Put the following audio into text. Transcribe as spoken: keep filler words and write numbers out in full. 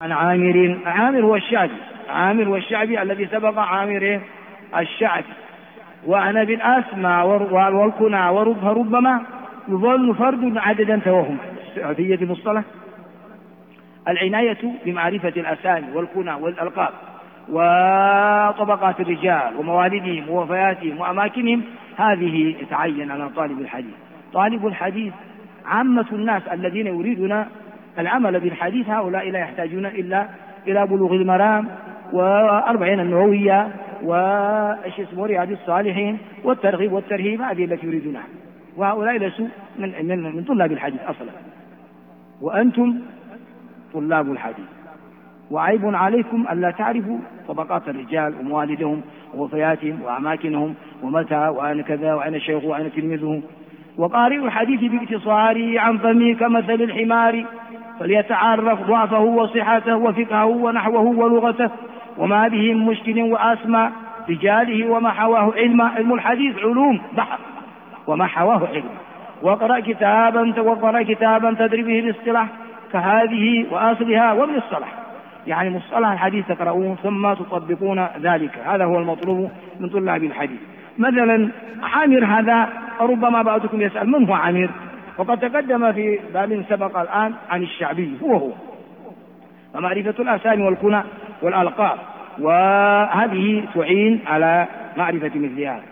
عن عامر. عامر هو الشعبي، عامر هو الشعبي الذي سبق عامر الشعبي. وعن ابي الأسمى والكنى وربما يظن فرد عددا توهم. السعودية المصطلح العناية بمعرفة الأسامي والكنى والألقاب وطبقات الرجال وموالدهم ووفياتهم وأماكنهم، هذه يتعين على طالب الحديث. طالب الحديث عامة الناس الذين يريدون العمل بالحديث هؤلاء لا يحتاجون إلا إلى بلوغ المرام وأربعين النووية وإيش اسمه رياض الصالحين والترغيب والترهيب، هذه التي يريدونها، وهؤلاء ليسوا من, من, من طلاب الحديث أصلا، وأنتم طلاب الحديث. وعيب عليكم ألا تعرفوا طبقات الرجال وموالدهم ووفياتهم وأماكنهم ومتى وأين كذا وأين الشيخ وأين تلميذه. وقارئ الحديث باقتصاره عن فمه كمثل الحمار، فليتعرف ضعفه وصحته وفقهه ونحوه ولغته وما به من مشكل وأسمى رجاله وما حواه علما. علم الحديث علوم بحر وما حواه علم. وقرأ كتابا وقرأ كتابا تدري به الاصطلاح كهذه وأصلها ومن الصلاح، يعني مصطلح الحديث تقرؤون ثم تطبقون ذلك، هذا هو المطلوب من طلاب الحديث. مثلا عامر هذا ربما بعضكم يسأل من هو عامر، وقد تقدم في باب سبق الآن عن الشعبي هو هو، ومعرفة الأسامي والكنى والألقاب، وهذه تعين على معرفة مثل هذا.